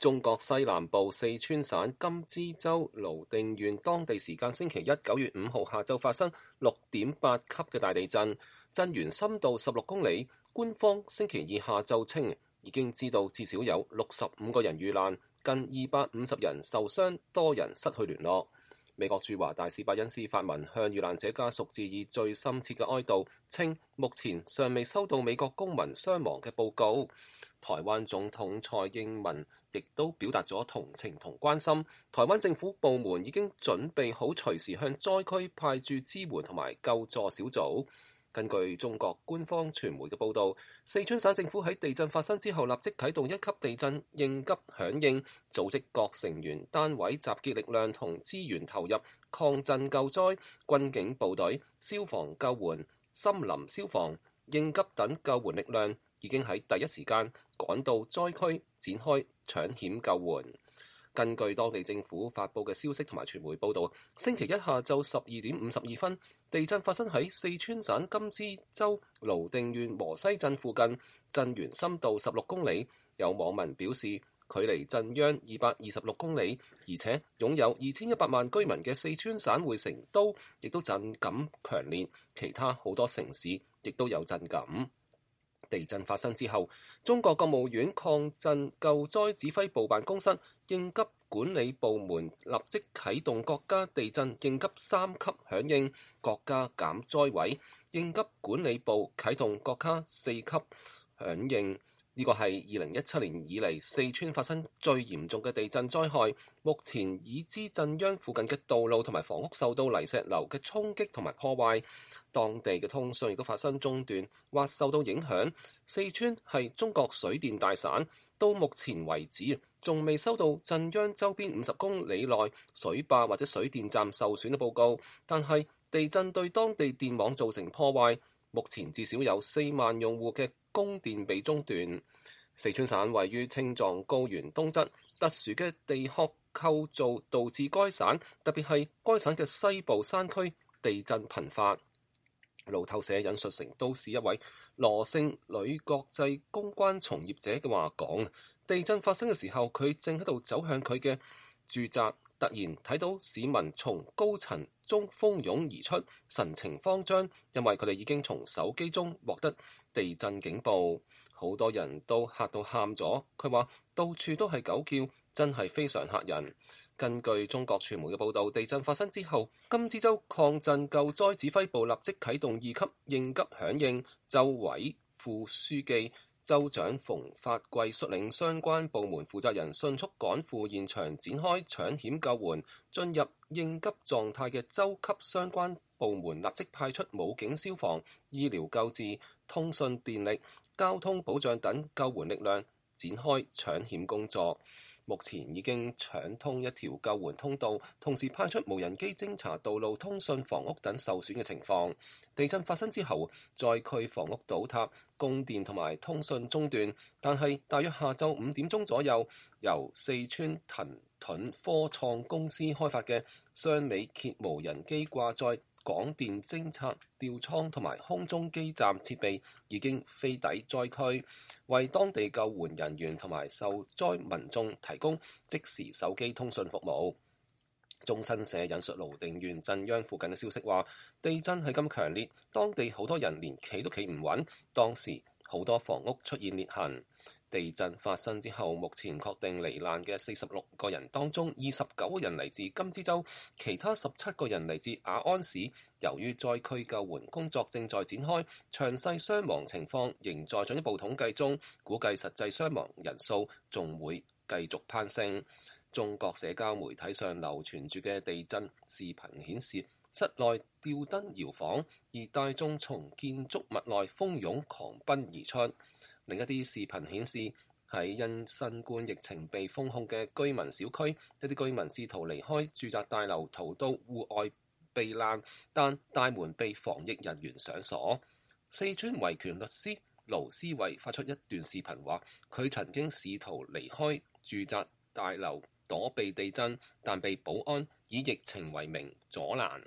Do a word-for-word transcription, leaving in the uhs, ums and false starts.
中國西南部四川省甘孜州瀘定縣當地時間星期一九月五號下晝發生六點八級嘅大地震，震源深度十六公里。官方星期二下晝稱已經知道至少有六十五個人遇難，近二百五十人受傷，多人失去聯絡。美國駐華大使伯恩斯發文向遇難者家屬致以最深切嘅哀悼，稱目前尚未收到美國公民傷亡嘅報告。台灣總統蔡英文亦都表達咗同情同關心，台灣政府部門已經準備好隨時向災區派駐支援同埋救助小組。根據中國官方傳媒嘅報導，四川省政府喺地震發生之後立即啟動一級地震應急響應，組織各成員單位集結力量同資源投入抗震救災，軍警部隊、消防救援、森林消防、應急等救援力量已經喺第一時間趕到災區展開搶險救援。根據當地政府發布嘅消息同埋傳媒報導，星期一下晝十二點五十二分，地震發生喺四川省甘孜州瀘定縣磨西鎮附近，震源深度十六公里。有網民表示，距離震央二百二十六公里，而且擁有二千一百萬居民嘅四川省會成都亦都震感強烈，其他好多城市亦都有震感。地震發生之後，中國國務院抗震救災指揮部辦公室、應急管理部門立即啟動國家地震應急三級響應，國家減災委、應急管理部啟動國家四級響應。呢個係二零一七年以嚟四川發生最嚴重嘅地震災害。目前已知震央附近嘅道路同埋房屋受到泥石流嘅衝擊同埋破壞，當地嘅通訊亦都發生中斷或受到影響。四川係中國水電大省，到目前為止仲未收到震央周邊五十公里內水壩或者水電站受損嘅報告，但係地震對當地電網造成破壞，目前至少有四萬用戶嘅供電被中斷。四川省位於青藏高原東側，特殊嘅地殼構造導致該省，特別係該省嘅西部山區地震頻發。路透社引述成都市一位羅姓女國際公關從業者嘅話講，地震發生嘅時候，佢正喺度走向佢嘅住宅，突然睇到市民從高層中蜂擁而出，神情慌張，因為佢哋已經從手機中獲得地震警報，好多人都嚇到喊咗。佢話到處都係狗叫，真係非常嚇人。根據中國傳媒嘅報導，地震發生之後，甘孜州抗震救災指揮部立即啟動二級應急響應，州委副書記、州長馮發貴率領相關部門負責人迅速趕赴現場展開搶險救援。進入應急狀態嘅州級相關部門立即派出武警、消防、醫療救治、通訊電力、交通保障等救援力量，展開搶險工作。目前已經搶通一條救援通道，同時派出無人機偵查道路、通訊、房屋等受損嘅情況。地震發生之後，災區房屋倒塌、供電同埋通訊中斷，但係大約下晝五點鐘左右，由四川騰盾科創公司開發嘅雙尾楔無人機掛載廣電偵察吊艙同埋空中基站設備已經飛抵災區，為當地救援人員同埋受災民眾提供即時手機通訊服務。中新社引述瀘定縣震央附近嘅消息話，地震係咁強烈，當地好多人連企都企唔穩，當時好多房屋出現裂痕。地震發生之後，目前確定罹難嘅四十六個人當中，二十九個人嚟自甘孜州，其他十七個人嚟自雅安市。由於災區救援工作正在展開，詳細傷亡情況仍在進一步統計中，估計實際傷亡人數仲會繼續攀升。中國社交媒體上流傳住嘅地震視頻顯示，室內吊燈搖晃，而大眾從建築物內蜂擁狂奔而出。另一啲視頻顯示，喺因新冠疫情被封控嘅居民小區，一啲居民試圖離開住宅大樓逃到戶外避難，但大門被防疫人員上鎖。四川維權律師盧思維發出一段視頻話，佢曾經試圖離開住宅大樓躲避地震，但被保安以疫情為名阻攔。